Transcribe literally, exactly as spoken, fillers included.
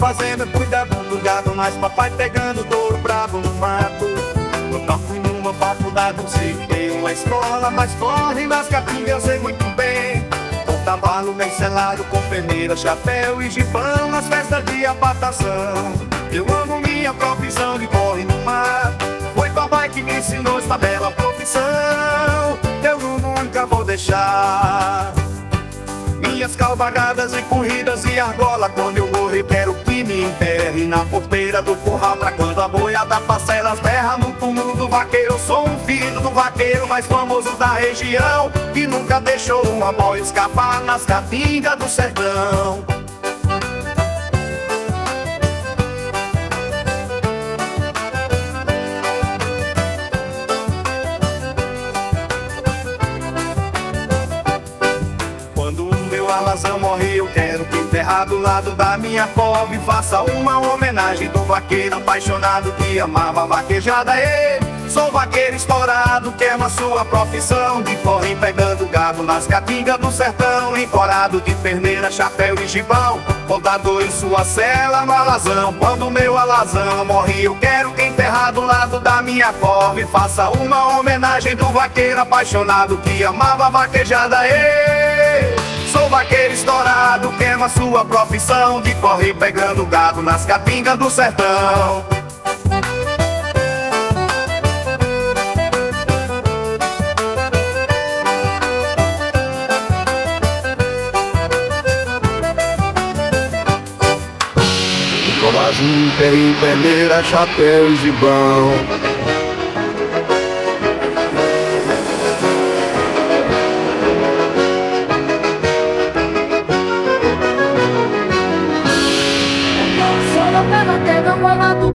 fazenda cuidando do gado, mas papai pegando touro bravo no mato. Eu não fui numa faculdade, não sei ter uma escola, mas corre nas capinhas eu sei muito bem. Com cavalo bem selado, com peneira, chapéu e gibão nas festas de apatação. Eu amo minha profissão de corre no mar. Foi papai que me ensinou esta bela profissão. Eu nunca vou deixar minhas cavalgadas e corridas e argola. Quando eu morrer quero que me enterre na porteira do curral, pra quando a boiada passa elas berra no túmulo do vaqueiro. Eu sou um filho do vaqueiro mais famoso da região, que nunca deixou uma boia escapar nas caatingas do sertão. A alazão morre, eu quero que enterrar do lado da minha cova e faça uma homenagem do vaqueiro apaixonado que amava a vaquejada. Ei, sou vaqueiro estourado, queima sua profissão de corre pegando gado nas caatingas do sertão, encorado de perneira, chapéu e gibão, botador em sua cela no alazão. Quando meu alazão morre, eu quero que enterrar do lado da minha cova e faça uma homenagem do vaqueiro apaixonado que amava a vaquejada. Ei, sou vaqueiro estourado, queima sua profissão de corre pegando gado nas caatingas do sertão. Colagem, tem peneira, chapéu e gibão.